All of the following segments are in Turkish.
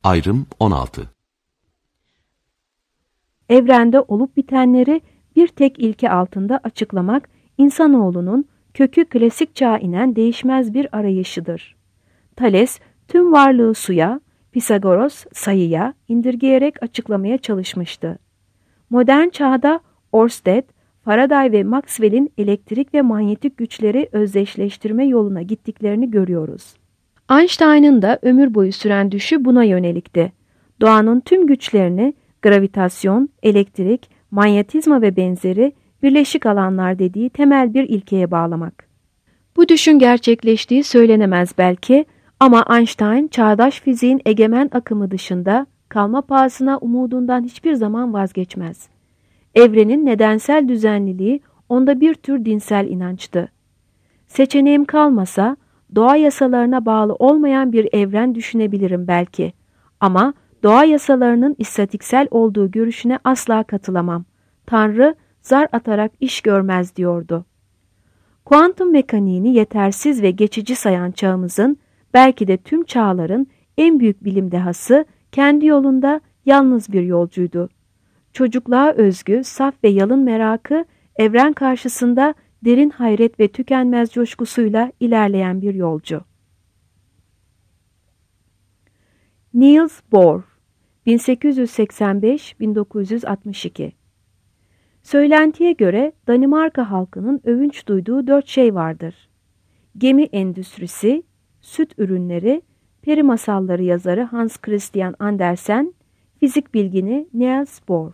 Ayrım 16. Evrende olup bitenleri bir tek ilke altında açıklamak, insanoğlunun kökü klasik çağa inen değişmez bir arayışıdır. Thales tüm varlığı suya, Pisagoras sayıya indirgeyerek açıklamaya çalışmıştı. Modern çağda Ørsted, Faraday ve Maxwell'in elektrik ve manyetik güçleri özdeşleştirme yoluna gittiklerini görüyoruz. Einstein'ın da ömür boyu süren düşü buna yönelikti. Doğanın tüm güçlerini gravitasyon, elektrik, manyetizma ve benzeri birleşik alanlar dediği temel bir ilkeye bağlamak. Bu düşün gerçekleştiği söylenemez belki ama Einstein çağdaş fiziğin egemen akımı dışında kalma pahasına umudundan hiçbir zaman vazgeçmez. Evrenin nedensel düzenliliği onda bir tür dinsel inançtı. Seçeneğim kalmasa doğa yasalarına bağlı olmayan bir evren düşünebilirim belki ama doğa yasalarının istatiksel olduğu görüşüne asla katılamam. Tanrı zar atarak iş görmez diyordu. Kuantum mekaniğini yetersiz ve geçici sayan çağımızın, belki de tüm çağların en büyük bilim dehası kendi yolunda yalnız bir yolcuydu. Çocukluğa özgü, saf ve yalın merakı, evren karşısında derin hayret ve tükenmez coşkusuyla ilerleyen bir yolcu. Niels Bohr 1885-1962. Söylentiye göre Danimarka halkının övünç duyduğu 4 şey vardır. Gemi endüstrisi, süt ürünleri, peri masalları yazarı Hans Christian Andersen, fizik bilgini Niels Bohr.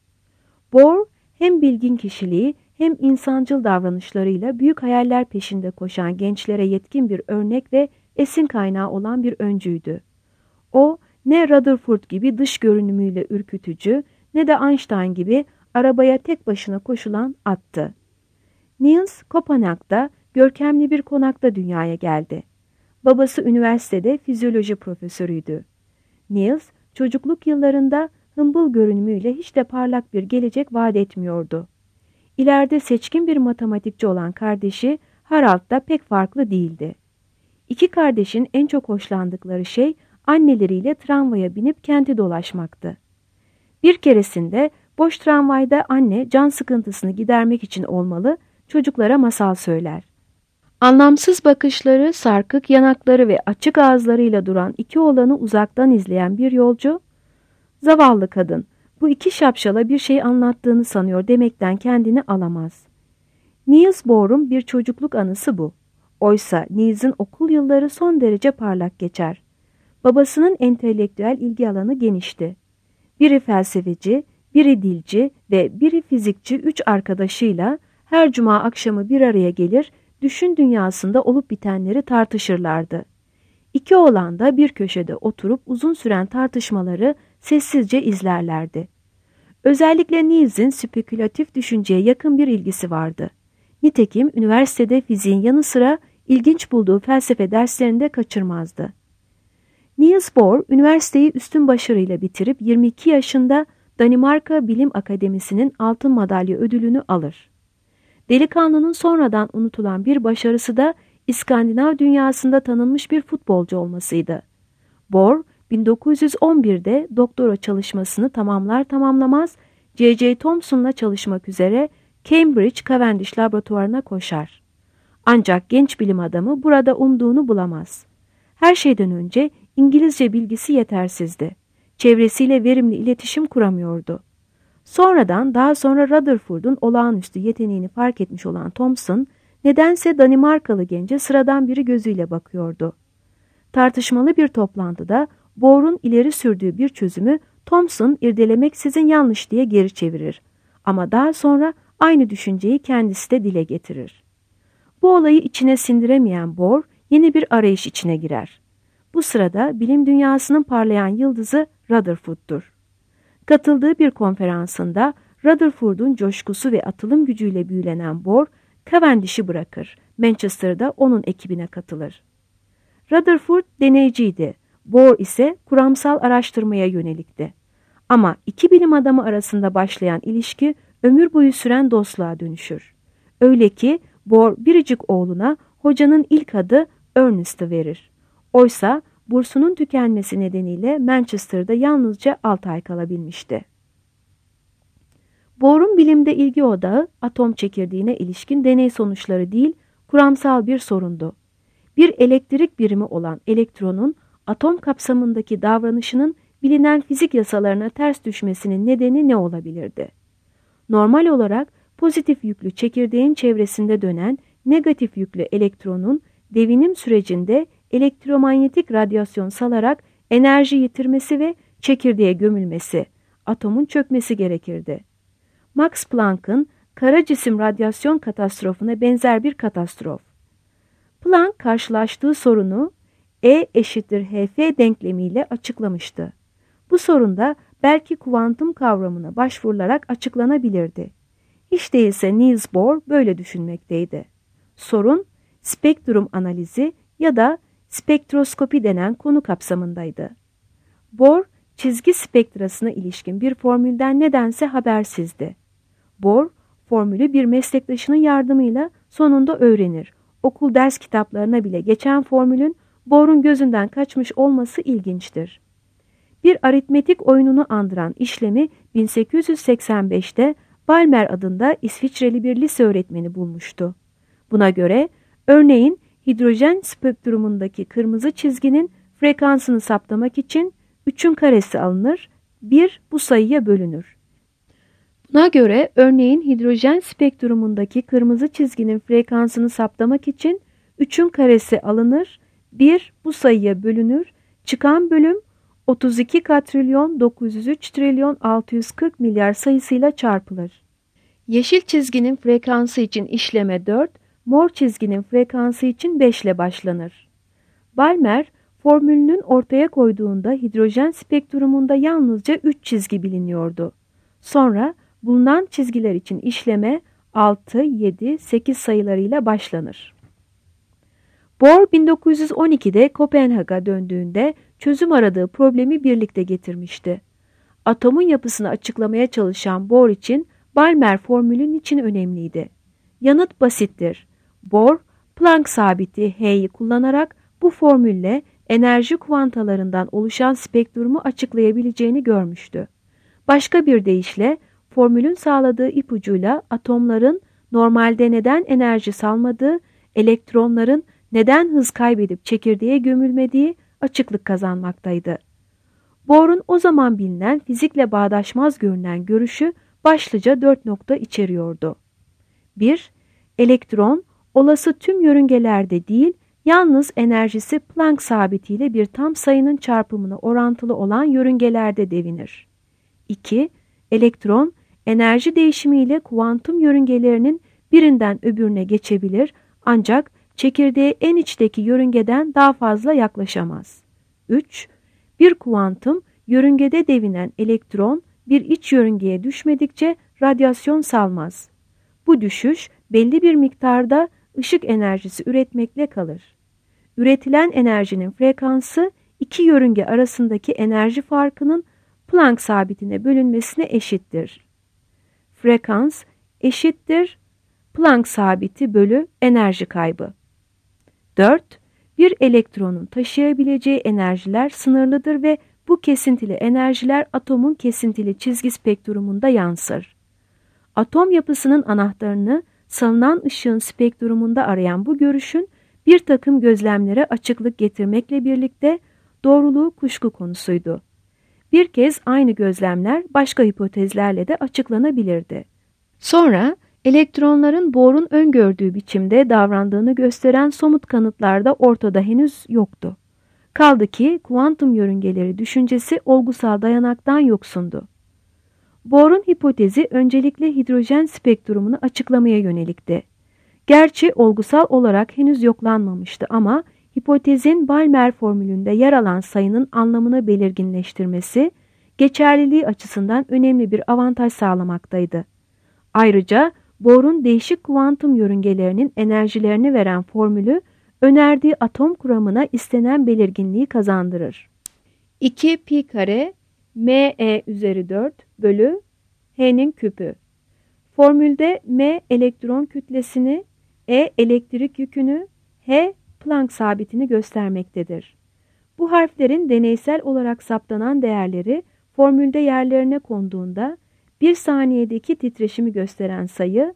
Bohr hem bilgin kişiliği hem insancıl davranışlarıyla büyük hayaller peşinde koşan gençlere yetkin bir örnek ve esin kaynağı olan bir öncüydü. O ne Rutherford gibi dış görünümüyle ürkütücü ne de Einstein gibi arabaya tek başına koşulan attı. Niels Kopenhag'da görkemli bir konakta dünyaya geldi. Babası üniversitede fizyoloji profesörüydü. Niels çocukluk yıllarında hımbıl görünümüyle hiç de parlak bir gelecek vaat etmiyordu. İleride seçkin bir matematikçi olan kardeşi Harald da pek farklı değildi. İki kardeşin en çok hoşlandıkları şey anneleriyle tramvaya binip kenti dolaşmaktı. Bir keresinde boş tramvayda anne can sıkıntısını gidermek için olmalı, çocuklara masal söyler. Anlamsız bakışları, sarkık yanakları ve açık ağızlarıyla duran iki oğlanı uzaktan izleyen bir yolcu, "Zavallı kadın, bu iki şapşala bir şey anlattığını sanıyor" demekten kendini alamaz. Niels Bohr'un bir çocukluk anısı bu. Oysa Niels'in okul yılları son derece parlak geçer. Babasının entelektüel ilgi alanı genişti. Biri felsefeci, biri dilci ve biri fizikçi 3 arkadaşıyla her cuma akşamı bir araya gelir, düşün dünyasında olup bitenleri tartışırlardı. İki oğlan da bir köşede oturup uzun süren tartışmaları sessizce izlerlerdi. Özellikle Niels'in spekülatif düşünceye yakın bir ilgisi vardı. Nitekim üniversitede fiziğin yanı sıra ilginç bulduğu felsefe derslerini de kaçırmazdı. Niels Bohr üniversiteyi üstün başarıyla bitirip 22 yaşında Danimarka Bilim Akademisi'nin altın madalya ödülünü alır. Delikanlının sonradan unutulan bir başarısı da İskandinav dünyasında tanınmış bir futbolcu olmasıydı. Bohr 1911'de doktora çalışmasını tamamlar tamamlamaz J.J. Thomson'la çalışmak üzere Cambridge Cavendish laboratuvarına koşar. Ancak genç bilim adamı burada umduğunu bulamaz. Her şeyden önce İngilizce bilgisi yetersizdi. Çevresiyle verimli iletişim kuramıyordu. Daha sonra Rutherford'un olağanüstü yeteneğini fark etmiş olan Thomson, nedense Danimarkalı gence sıradan biri gözüyle bakıyordu. Tartışmalı bir toplantıda Bohr'un ileri sürdüğü bir çözümü Thomson irdelemeksizin yanlış diye geri çevirir. Ama daha sonra aynı düşünceyi kendisi de dile getirir. Bu olayı içine sindiremeyen Bohr yeni bir arayış içine girer. Bu sırada bilim dünyasının parlayan yıldızı Rutherford'dur. Katıldığı bir konferansında Rutherford'un coşkusu ve atılım gücüyle büyülenen Bohr, Cavendish'i bırakır. Manchester'da onun ekibine katılır. Rutherford deneyciydi. Bohr ise kuramsal araştırmaya yönelikti. Ama iki bilim adamı arasında başlayan ilişki ömür boyu süren dostluğa dönüşür. Öyle ki Bohr biricik oğluna hocanın ilk adı Ernest'ı verir. Oysa bursunun tükenmesi nedeniyle Manchester'da yalnızca 6 ay kalabilmişti. Bohr'un bilimde ilgi odağı atom çekirdeğine ilişkin deney sonuçları değil, kuramsal bir sorundu. Bir elektrik birimi olan elektronun atom kapsamındaki davranışının bilinen fizik yasalarına ters düşmesinin nedeni ne olabilirdi? Normal olarak pozitif yüklü çekirdeğin çevresinde dönen negatif yüklü elektronun devinim sürecinde elektromanyetik radyasyon salarak enerji yitirmesi ve çekirdeğe gömülmesi, atomun çökmesi gerekirdi. Max Planck'ın kara cisim radyasyon katastrofuna benzer bir katastrof. Planck karşılaştığı sorunu E eşittir Hf denklemiyle açıklamıştı. Bu sorun da belki kuantum kavramına başvurularak açıklanabilirdi. Hiç değilse Niels Bohr böyle düşünmekteydi. Sorun spektrum analizi ya da spektroskopi denen konu kapsamındaydı. Bohr çizgi spektrasına ilişkin bir formülden nedense habersizdi. Bohr formülü bir meslektaşının yardımıyla sonunda öğrenir. Okul ders kitaplarına bile geçen formülün Bohr'un gözünden kaçmış olması ilginçtir. Bir aritmetik oyununu andıran işlemi 1885'te Balmer adında İsviçreli bir lise öğretmeni bulmuştu. Buna göre örneğin hidrojen spektrumundaki kırmızı çizginin frekansını saptamak için 3'ün karesi alınır, 1 bu sayıya bölünür. Buna göre örneğin hidrojen spektrumundaki kırmızı çizginin frekansını saptamak için 3'ün karesi alınır, 1 bu sayıya bölünür, çıkan bölüm 32 katrilyon 903 trilyon 640 milyar sayısıyla çarpılır. Yeşil çizginin frekansı için işleme 4, mor çizginin frekansı için 5 ile başlanır. Balmer formülünün ortaya koyduğunda hidrojen spektrumunda yalnızca 3 çizgi biliniyordu. Sonra bulunan çizgiler için işleme 6, 7, 8 sayılarıyla başlanır. Bohr 1912'de Kopenhag'a döndüğünde çözüm aradığı problemi birlikte getirmişti. Atomun yapısını açıklamaya çalışan Bohr için Balmer formülün için önemliydi. Yanıt basittir. Bohr, Planck sabiti H'yi kullanarak bu formülle enerji kuantalarından oluşan spektrumu açıklayabileceğini görmüştü. Başka bir deyişle formülün sağladığı ipucuyla atomların normalde neden enerji salmadığı, elektronların neden hız kaybedip çekirdeğe gömülmediği açıklık kazanmaktaydı. Bohr'un o zaman bilinen fizikle bağdaşmaz görünen görüşü başlıca 4 nokta içeriyordu. 1. Elektron olası tüm yörüngelerde değil, yalnız enerjisi Planck sabitiyle bir tam sayının çarpımına orantılı olan yörüngelerde devinir. 2. Elektron enerji değişimiyle kuantum yörüngelerinin birinden öbürüne geçebilir ancak çekirdeğe en içteki yörüngeden daha fazla yaklaşamaz. 3. Bir kuantum yörüngede devinen elektron bir iç yörüngeye düşmedikçe radyasyon salmaz. Bu düşüş belli bir miktarda ışık enerjisi üretmekle kalır. Üretilen enerjinin frekansı iki yörünge arasındaki enerji farkının Planck sabitine bölünmesine eşittir. Frekans eşittir Planck sabiti bölü enerji kaybı. 4. Bir elektronun taşıyabileceği enerjiler sınırlıdır ve bu kesintili enerjiler atomun kesintili çizgi spektrumunda yansır. Atom yapısının anahtarını salınan ışığın spektrumunda arayan bu görüşün bir takım gözlemlere açıklık getirmekle birlikte doğruluğu kuşku konusuydu. Bir kez aynı gözlemler başka hipotezlerle de açıklanabilirdi. Sonra elektronların Bohr'un öngördüğü biçimde davrandığını gösteren somut kanıtlar da ortada henüz yoktu. Kaldı ki kuantum yörüngeleri düşüncesi olgusal dayanaktan yoksundu. Bohr'un hipotezi öncelikle hidrojen spektrumunu açıklamaya yönelikti. Gerçi olgusal olarak henüz yoklanmamıştı ama hipotezin Balmer formülünde yer alan sayının anlamını belirginleştirmesi, geçerliliği açısından önemli bir avantaj sağlamaktaydı. Ayrıca Bohr'un değişik kuantum yörüngelerinin enerjilerini veren formülü, önerdiği atom kuramına istenen belirginliği kazandırır. 2 pi kare m e üzeri 4 bölü h'nin küpü. Formülde m elektron kütlesini, e elektrik yükünü, h Planck sabitini göstermektedir. Bu harflerin deneysel olarak saptanan değerleri formülde yerlerine konduğunda 1 saniyedeki titreşimi gösteren sayı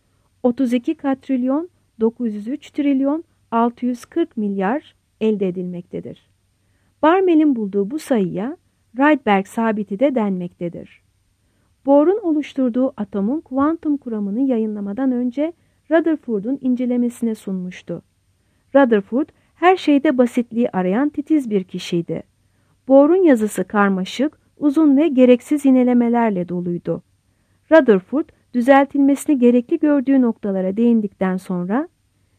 32 katrilyon 903 trilyon 640 milyar elde edilmektedir. Barmel'in bulduğu bu sayıya Rydberg sabiti de denmektedir. Bohr'un oluşturduğu atomun kuantum kuramını yayınlamadan önce Rutherford'un incelemesine sunmuştu. Rutherford her şeyde basitliği arayan titiz bir kişiydi. Bohr'un yazısı karmaşık, uzun ve gereksiz yinelemelerle doluydu. Rutherford düzeltilmesini gerekli gördüğü noktalara değindikten sonra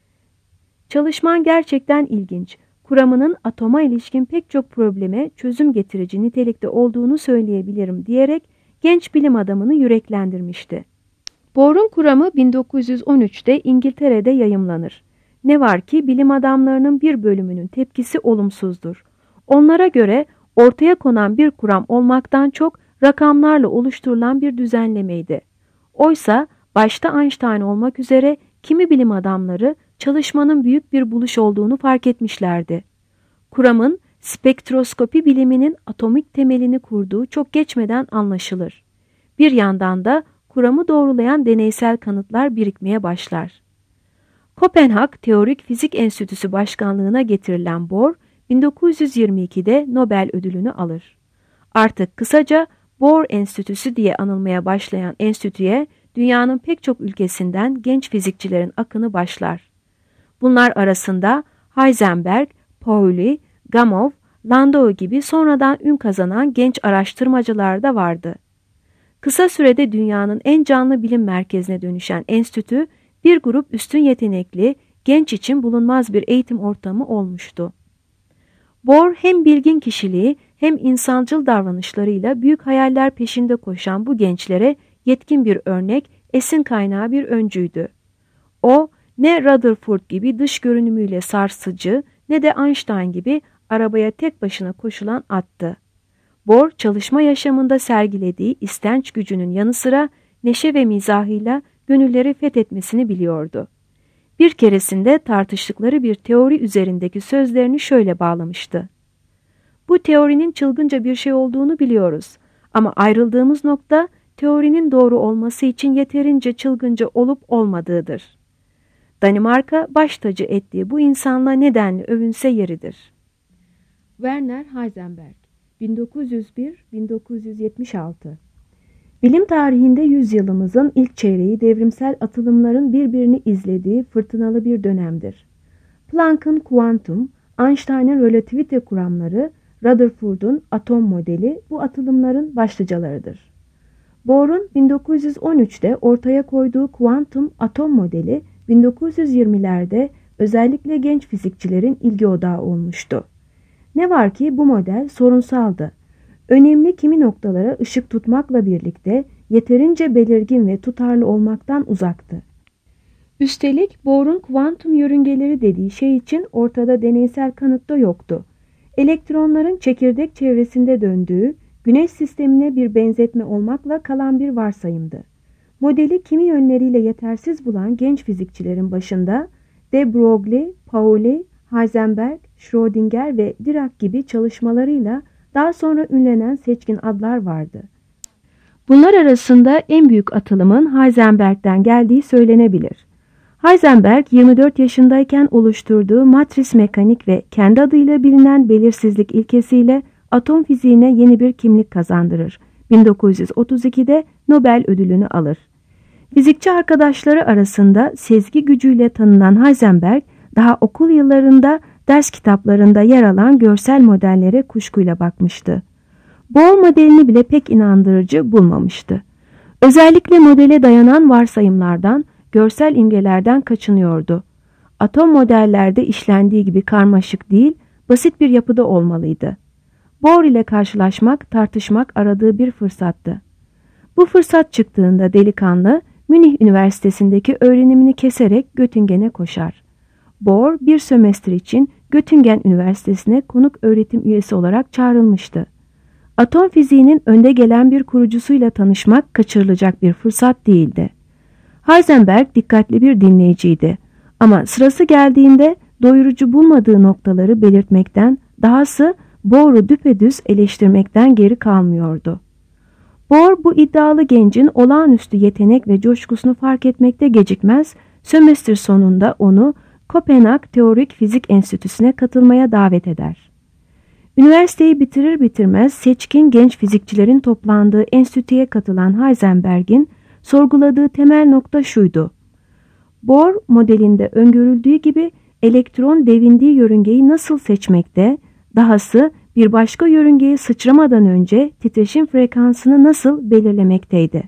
"Çalışman gerçekten ilginç. Kuramının atoma ilişkin pek çok probleme çözüm getirici nitelikte olduğunu söyleyebilirim" diyerek genç bilim adamını yüreklendirmişti. Bohr'un kuramı 1913'te İngiltere'de yayımlanır. Ne var ki bilim adamlarının bir bölümünün tepkisi olumsuzdur. Onlara göre ortaya konan bir kuram olmaktan çok rakamlarla oluşturulan bir düzenlemeydi. Oysa başta Einstein olmak üzere kimi bilim adamları çalışmanın büyük bir buluş olduğunu fark etmişlerdi. Kuramın spektroskopi biliminin atomik temelini kurduğu çok geçmeden anlaşılır. Bir yandan da kuramı doğrulayan deneysel kanıtlar birikmeye başlar. Kopenhag Teorik Fizik Enstitüsü Başkanlığına getirilen Bohr, 1922'de Nobel ödülünü alır. Artık kısaca Bohr Enstitüsü diye anılmaya başlayan enstitüye dünyanın pek çok ülkesinden genç fizikçilerin akını başlar. Bunlar arasında Heisenberg, Pauli, Gamow, Landau gibi sonradan ün kazanan genç araştırmacılar da vardı. Kısa sürede dünyanın en canlı bilim merkezine dönüşen enstitü, bir grup üstün yetenekli, genç için bulunmaz bir eğitim ortamı olmuştu. Bohr hem bilgin kişiliği hem insancıl davranışlarıyla büyük hayaller peşinde koşan bu gençlere yetkin bir örnek, esin kaynağı bir öncüydü. O, ne Rutherford gibi dış görünümüyle sarsıcı ne de Einstein gibi arabaya tek başına koşulan attı. Bohr, çalışma yaşamında sergilediği istenç gücünün yanı sıra neşe ve mizahıyla gönülleri fethetmesini biliyordu. Bir keresinde tartıştıkları bir teori üzerindeki sözlerini şöyle bağlamıştı: "Bu teorinin çılgınca bir şey olduğunu biliyoruz ama ayrıldığımız nokta teorinin doğru olması için yeterince çılgınca olup olmadığıdır." Danimarka baş tacı ettiği bu insanla nedenli övünse yeridir. Werner Heisenberg 1901-1976 Bilim tarihinde yüzyılımızın ilk çeyreği devrimsel atılımların birbirini izlediği fırtınalı bir dönemdir. Planck'ın kuantum, Einstein'ın relativite kuramları, Rutherford'un atom modeli bu atılımların başlıcalarıdır. Bohr'un 1913'te ortaya koyduğu kuantum atom modeli 1920'lerde özellikle genç fizikçilerin ilgi odağı olmuştu. Ne var ki bu model sorunsaldı. Önemli kimi noktalara ışık tutmakla birlikte yeterince belirgin ve tutarlı olmaktan uzaktı. Üstelik Bohr'un kuantum yörüngeleri dediği şey için ortada deneysel kanıt da yoktu. Elektronların çekirdek çevresinde döndüğü, Güneş sistemine bir benzetme olmakla kalan bir varsayımdı. Modeli kimi yönleriyle yetersiz bulan genç fizikçilerin başında de Broglie, Pauli, Heisenberg, Schrödinger ve Dirac gibi çalışmalarıyla daha sonra ünlenen seçkin adlar vardı. Bunlar arasında en büyük atılımın Heisenberg'den geldiği söylenebilir. Heisenberg 24 yaşındayken oluşturduğu matris mekanik ve kendi adıyla bilinen belirsizlik ilkesiyle atom fiziğine yeni bir kimlik kazandırır. 1932'de Nobel ödülünü alır. Fizikçi arkadaşları arasında sezgi gücüyle tanınan Heisenberg, daha okul yıllarında ders kitaplarında yer alan görsel modellere kuşkuyla bakmıştı. Bohr modelini bile pek inandırıcı bulmamıştı. Özellikle modele dayanan varsayımlardan, görsel imgelerden kaçınıyordu. Atom modellerde işlendiği gibi karmaşık değil, basit bir yapıda olmalıydı. Bohr ile karşılaşmak, tartışmak aradığı bir fırsattı. Bu fırsat çıktığında delikanlı, Münih Üniversitesi'ndeki öğrenimini keserek Göttingen'e koşar. Bohr bir sömestr için Göttingen Üniversitesi'ne konuk öğretim üyesi olarak çağrılmıştı. Atom fiziğinin önde gelen bir kurucusuyla tanışmak kaçırılacak bir fırsat değildi. Heisenberg dikkatli bir dinleyiciydi ama sırası geldiğinde doyurucu bulmadığı noktaları belirtmekten dahası Bohr'u düpedüz eleştirmekten geri kalmıyordu. Bohr bu iddialı gencin olağanüstü yetenek ve coşkusunu fark etmekte gecikmez, sömestr sonunda onu Kopenhag Teorik Fizik Enstitüsü'ne katılmaya davet eder. Üniversiteyi bitirir bitirmez seçkin genç fizikçilerin toplandığı enstitüye katılan Heisenberg'in sorguladığı temel nokta şuydu: Bohr modelinde öngörüldüğü gibi elektron devindiği yörüngeyi nasıl seçmekte, dahası bir başka yörüngeye sıçramadan önce titreşim frekansını nasıl belirlemekteydi.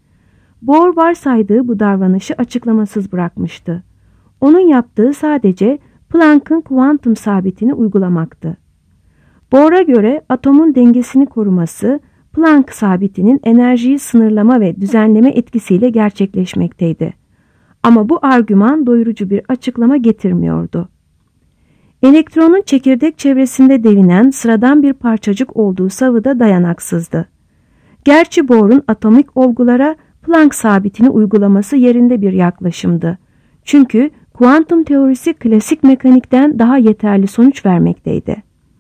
Bohr varsaydığı bu davranışı açıklamasız bırakmıştı. Onun yaptığı sadece Planck'ın kuantum sabitini uygulamaktı. Bohr'a göre atomun dengesini koruması Planck sabitinin enerjiyi sınırlama ve düzenleme etkisiyle gerçekleşmekteydi. Ama bu argüman doyurucu bir açıklama getirmiyordu. Elektronun çekirdek çevresinde devinen sıradan bir parçacık olduğu savı da dayanaksızdı. Gerçi Bohr'un atomik olgulara Planck sabitini uygulaması yerinde bir yaklaşımdı. Çünkü kuantum teorisi klasik mekanikten daha yeterli sonuç vermekteydi.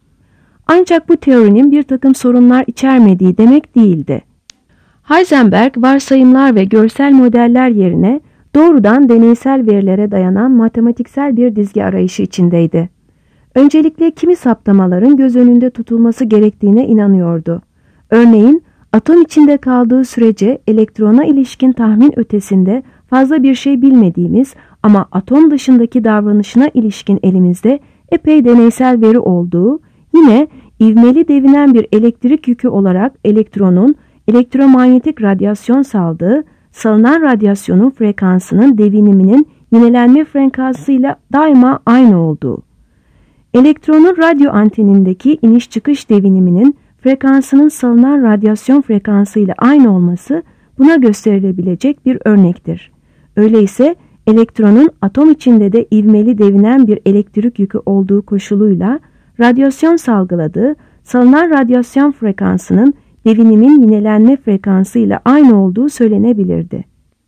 Ancak bu teorinin bir takım sorunlar içermediği demek değildi. Heisenberg varsayımlar ve görsel modeller yerine doğrudan deneysel verilere dayanan matematiksel bir dizgi arayışı içindeydi. Öncelikle kimi saptamaların göz önünde tutulması gerektiğine inanıyordu. Örneğin atom içinde kaldığı sürece elektrona ilişkin tahmin ötesinde fazla bir şey bilmediğimiz ama atom dışındaki davranışına ilişkin elimizde epey deneysel veri olduğu, yine ivmeli devinen bir elektrik yükü olarak elektronun elektromanyetik radyasyon saldığı, salınan radyasyonun frekansının deviniminin yinelenme frekansıyla daima aynı olduğu, elektronun radyo antenindeki iniş çıkış deviniminin frekansının salınan radyasyon frekansıyla aynı olması buna gösterilebilecek bir örnektir. Öyleyse elektronun atom içinde de ivmeli devinen bir elektrik yükü olduğu koşuluyla radyasyon salgıladığı, salınan radyasyon frekansının devinimin yinelenme frekansıyla aynı olduğu söylenebilirdi.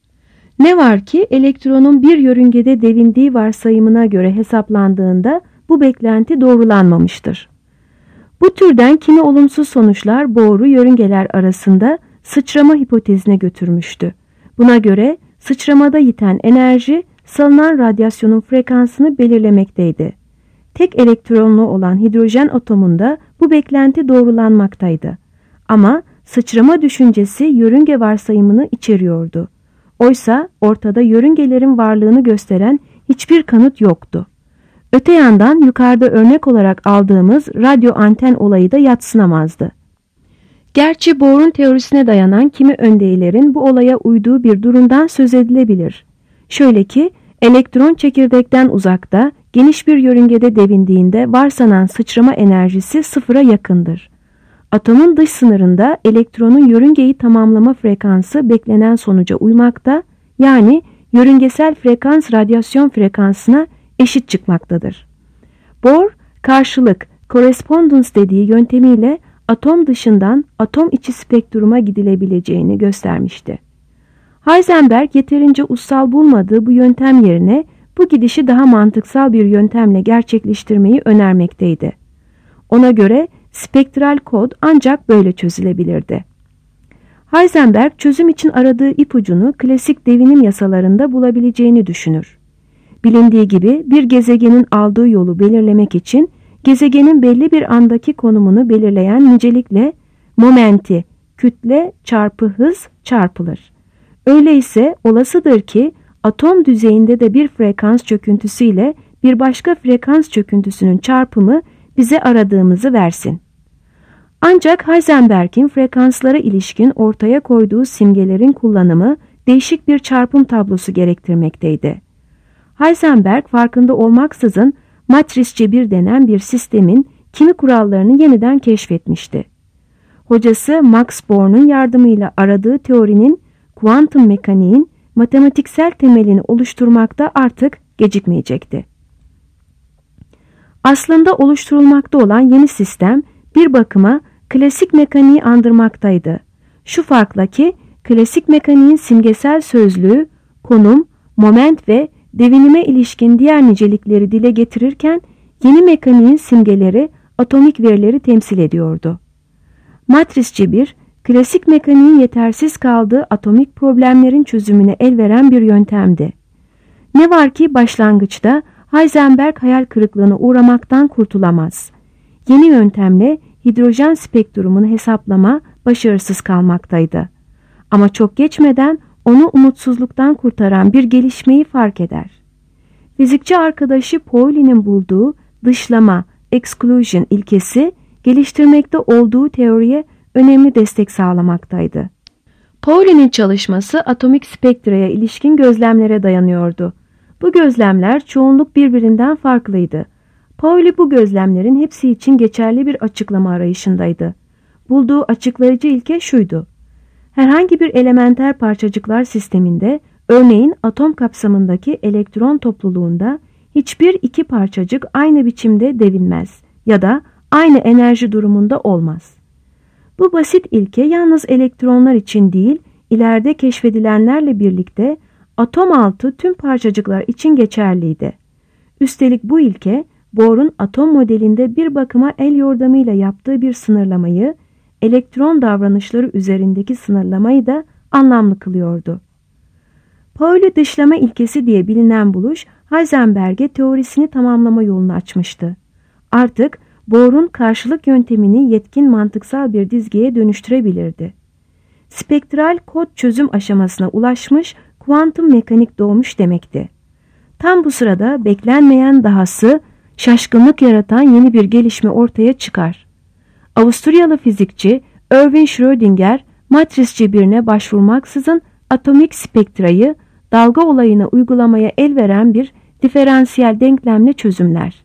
Ne var ki elektronun bir yörüngede devindiği varsayımına göre hesaplandığında bu beklenti doğrulanmamıştır. Bu türden kimi olumsuz sonuçlar Bohr'u yörüngeler arasında sıçrama hipotezine götürmüştü. Buna göre sıçramada yiten enerji salınan radyasyonun frekansını belirlemekteydi. Tek elektronlu olan hidrojen atomunda bu beklenti doğrulanmaktaydı. Ama sıçrama düşüncesi yörünge varsayımını içeriyordu. Oysa ortada yörüngelerin varlığını gösteren hiçbir kanıt yoktu. Öte yandan yukarıda örnek olarak aldığımız radyo anten olayı da yadsınamazdı. Gerçi Bohr'un teorisine dayanan kimi öndeylerin bu olaya uyduğu bir durumdan söz edilebilir. Şöyle ki, elektron çekirdekten uzakta, geniş bir yörüngede devindiğinde varsanan sıçrama enerjisi sıfıra yakındır. Atomun dış sınırında elektronun yörüngeyi tamamlama frekansı beklenen sonuca uymakta, yani yörüngesel frekans radyasyon frekansına eşit çıkmaktadır. Bohr, karşılık, correspondence dediği yöntemiyle atom dışından atom içi spektruma gidilebileceğini göstermişti. Heisenberg yeterince ussal bulmadığı bu yöntem yerine bu gidişi daha mantıksal bir yöntemle gerçekleştirmeyi önermekteydi. Ona göre spektral kod ancak böyle çözülebilirdi. Heisenberg çözüm için aradığı ipucunu klasik devinim yasalarında bulabileceğini düşünür. Bilindiği gibi bir gezegenin aldığı yolu belirlemek için gezegenin belli bir andaki konumunu belirleyen nicelikle momenti, kütle çarpı hız çarpılır. Öyleyse olasıdır ki atom düzeyinde de bir frekans çöküntüsüyle bir başka frekans çöküntüsünün çarpımı bize aradığımızı versin. Ancak Heisenberg'in frekanslara ilişkin ortaya koyduğu simgelerin kullanımı değişik bir çarpım tablosu gerektirmekteydi. Heisenberg farkında olmaksızın matris cebir denen bir sistemin kimi kurallarını yeniden keşfetmişti. Hocası Max Born'un yardımıyla aradığı teorinin kuantum mekaniğin matematiksel temelini oluşturmakta artık gecikmeyecekti. Aslında oluşturulmakta olan yeni sistem bir bakıma klasik mekaniği andırmaktaydı. Şu farkla ki klasik mekaniğin simgesel sözlüğü, konum, moment ve devinime ilişkin diğer nicelikleri dile getirirken yeni mekaniğin simgeleri atomik verileri temsil ediyordu. Matris cebir, klasik mekaniğin yetersiz kaldığı atomik problemlerin çözümüne el veren bir yöntemdi. Ne var ki başlangıçta Heisenberg hayal kırıklığına uğramaktan kurtulamaz. Yeni yöntemle hidrojen spektrumunu hesaplama başarısız kalmaktaydı. Ama çok geçmeden onu umutsuzluktan kurtaran bir gelişmeyi fark eder. Fizikçi arkadaşı Pauli'nin bulduğu dışlama, exclusion ilkesi geliştirmekte olduğu teoriye önemli destek sağlamaktaydı. Pauli'nin çalışması atomik spektraya ilişkin gözlemlere dayanıyordu. Bu gözlemler çoğunluk birbirinden farklıydı. Pauli bu gözlemlerin hepsi için geçerli bir açıklama arayışındaydı. Bulduğu açıklayıcı ilke şuydu: herhangi bir elementer parçacıklar sisteminde, örneğin atom kapsamındaki elektron topluluğunda hiçbir iki parçacık aynı biçimde devinmez ya da aynı enerji durumunda olmaz. Bu basit ilke yalnız elektronlar için değil, ileride keşfedilenlerle birlikte atom altı tüm parçacıklar için geçerliydi. Üstelik bu ilke, Bohr'un atom modelinde bir bakıma el yordamıyla yaptığı bir sınırlamayı, elektron davranışları üzerindeki sınırlamayı da anlamlı kılıyordu. Pauli dışlama ilkesi diye bilinen buluş, Heisenberg'e teorisini tamamlama yolunu açmıştı. Artık Bohr'un karşılık yöntemini yetkin mantıksal bir dizgeye dönüştürebilirdi. Spektral kod çözüm aşamasına ulaşmış, kuantum mekanik doğmuş demekti. Tam bu sırada beklenmeyen dahası, şaşkınlık yaratan yeni bir gelişme ortaya çıkar. Avusturyalı fizikçi Erwin Schrödinger, matris cebirine başvurmaksızın atomik spektrayı dalga olayına uygulamaya el veren bir diferansiyel denklemle çözümler.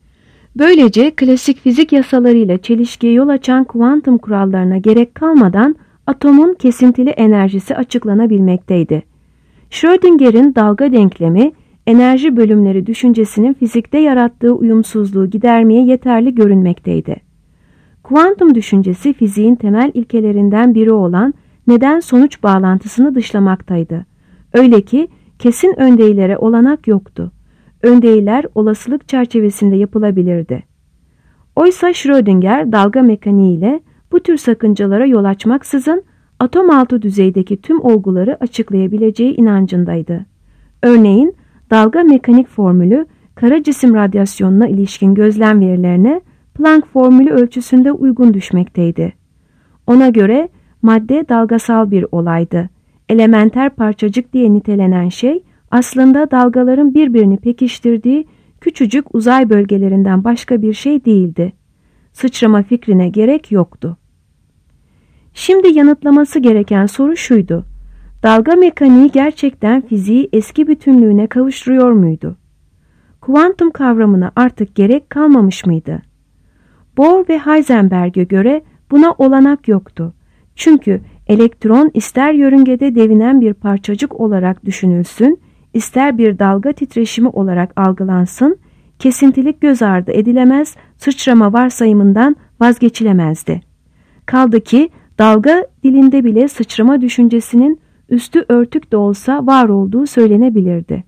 Böylece klasik fizik yasalarıyla çelişkiye yol açan kuantum kurallarına gerek kalmadan atomun kesintili enerjisi açıklanabilmekteydi. Schrödinger'in dalga denklemi, enerji bölümleri düşüncesinin fizikte yarattığı uyumsuzluğu gidermeye yeterli görünmekteydi. Kuantum düşüncesi fiziğin temel ilkelerinden biri olan neden-sonuç bağlantısını dışlamaktaydı. Öyle ki kesin öndeylere olanak yoktu. Öndeyler olasılık çerçevesinde yapılabilirdi. Oysa Schrödinger dalga mekaniğiyle bu tür sakıncalara yol açmaksızın atom altı düzeydeki tüm olguları açıklayabileceği inancındaydı. Örneğin dalga mekanik formülü kara cisim radyasyonuna ilişkin gözlem verilerine Planck formülü ölçüsünde uygun düşmekteydi. Ona göre madde dalgasal bir olaydı. Elementer parçacık diye nitelenen şey aslında dalgaların birbirini pekiştirdiği küçücük uzay bölgelerinden başka bir şey değildi. Sıçrama fikrine gerek yoktu. Şimdi yanıtlaması gereken soru şuydu: dalga mekaniği gerçekten fiziği eski bütünlüğüne kavuşturuyor muydu? Kuantum kavramına artık gerek kalmamış mıydı? Bohr ve Heisenberg'e göre buna olanak yoktu. Çünkü elektron ister yörüngede devinen bir parçacık olarak düşünülsün, ister bir dalga titreşimi olarak algılansın, kesintilik göz ardı edilemez, sıçrama varsayımından vazgeçilemezdi. Kaldı ki dalga dilinde bile sıçrama düşüncesinin üstü örtük de olsa var olduğu söylenebilirdi.